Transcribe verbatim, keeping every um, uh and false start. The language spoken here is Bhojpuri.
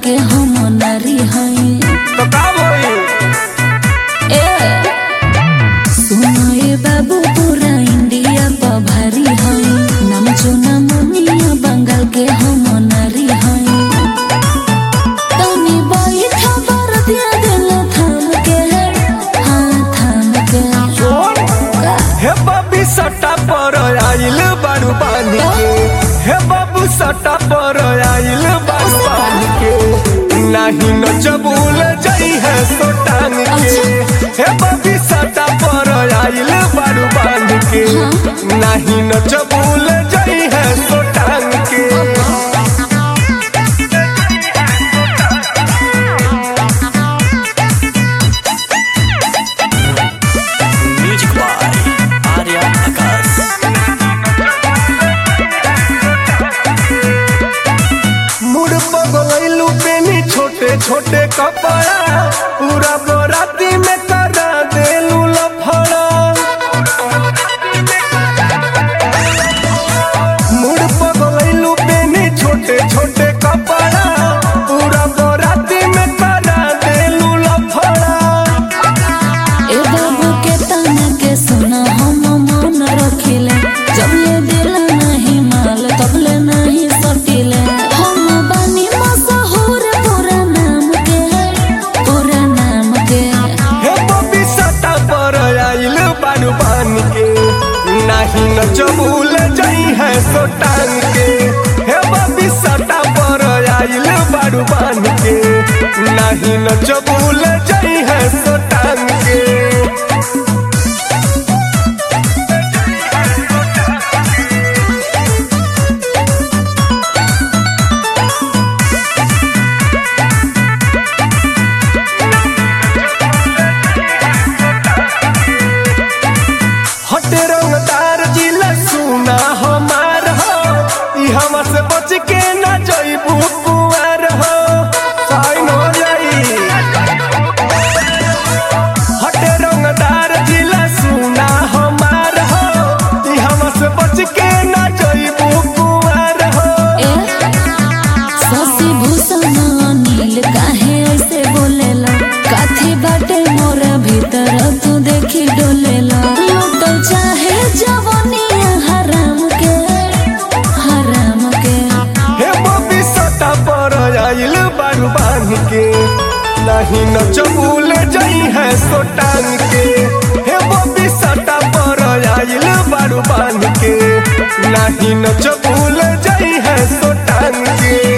के हम नारी हैं तो का होई ए सुनाए बाबू पूरा इंडिया पर भारी हैं नाम चुना मुनिया बंगाल के हम नारी हैं तनी बाई खबर दिया दिल थाम के हाँ थाम के हे बाबी सट्टा पर आइल बारू बांध के हे बाबू सट्टा पर आइल बारू बांध के नहीं नचबूल जाई है सोटान के हे बाबी सट्टा पर आइल बारू बांध के नहीं नचबूल जाई है सोटान के छोटे कपड़ा पूरा बराती में करा देलू लफड़ा मुड़ पगलैलू बेनी छोटे छोटे कपड़ा पूरा बराती में करा देलू लफड़ा ए बाबू के तना के सुना हम मन रखिले जब ले दिल नहीं माल तब ले नहीं सटिले हम बानी मशहूर पूरा नाम के पूरा नाम के हे बबी सट्टा पर आइल बारू बान के नहीं नचबूल जाई है सोटान के हे बबी सट्टा पर आइल बारू बान के नहीं नचबूल जाई है सोटान के से बच के न जइबू कुआर हो साइन हो जाई हटे रंगदार जिला सुना हमार हो ई हम से बच के न जइबू कुआर हो ए शशि भूषण नील काहे ऐसे बोलेला काथी बाटे मोर भीतर तू देखी डोलेला लूटल चाहे जवानिया हराम के आइल बारू बांध के नहीं नचबूल जाई है सोटान के हे बबी सट्टा पर आइल बारू बांध के नहीं नचबूल जाई है सोटान के।